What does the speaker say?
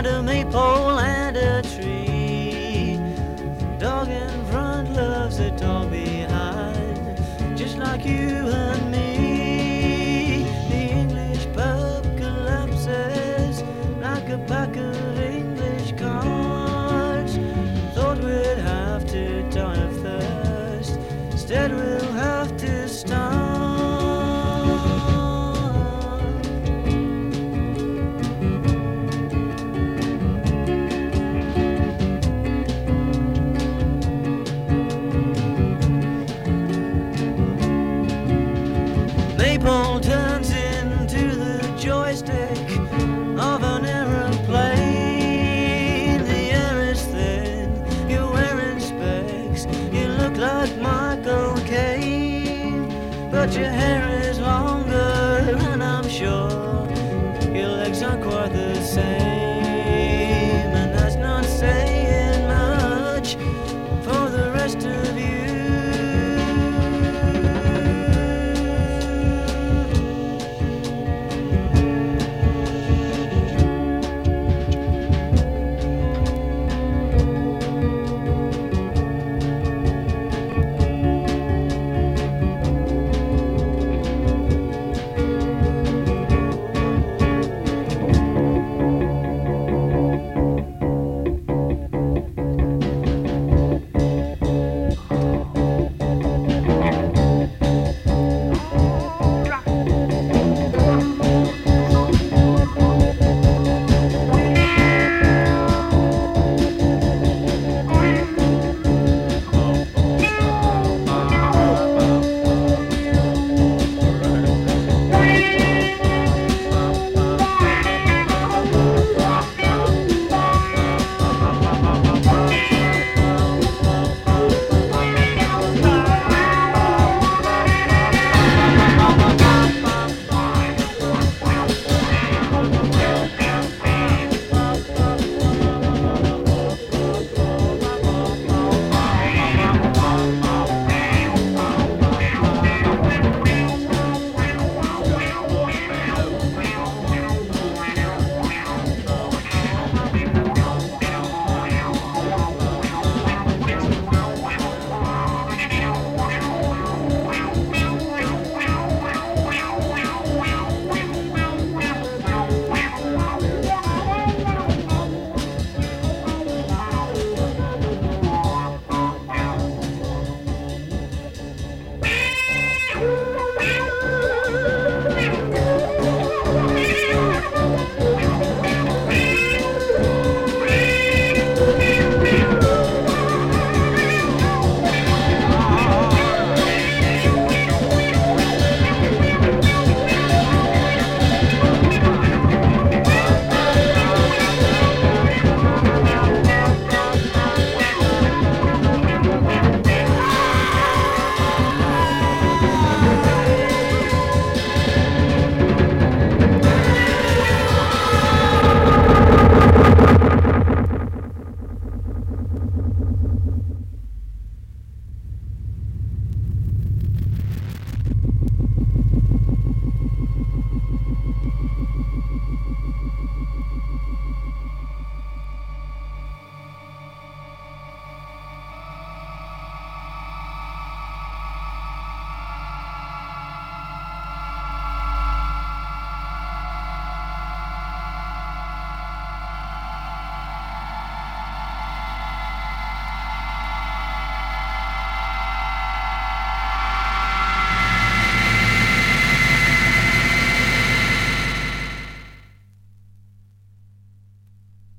and a maypole and a tree. Dog in front loves the dog behind, just like you and me. The English pub collapses like a pack of English cards. Thought we'd have to die of thirst, instead we'll have to starve. Maypole turns into the joystick of an aeroplane. The air is thin, you're wearing specs, you look like Michael Caine, but your hair is longer and I'm sure your legs aren't quite the same.